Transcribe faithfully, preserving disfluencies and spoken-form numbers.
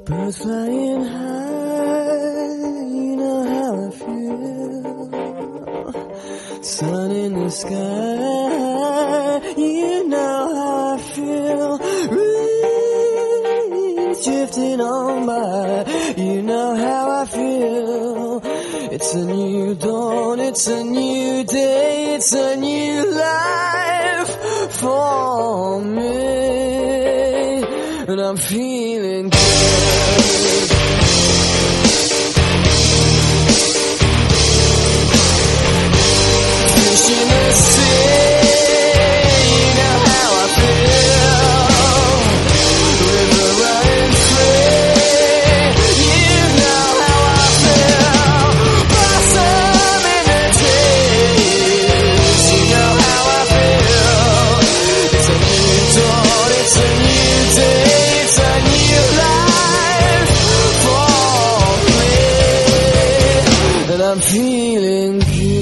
Birds flying high, you know how I feel. Sun in the sky, you know how I feel. Breeze drifting on by, you know how I feel. It's a new dawn, it's a new day, it's a new life for me, and I'm feeling good. Fish in the sea, you know how I feel. River running free, you know how I feel. Blossom in the trees, you know how I feel. It's a new dawn, it's a new day, it's a new life for me, and I'm feeling good.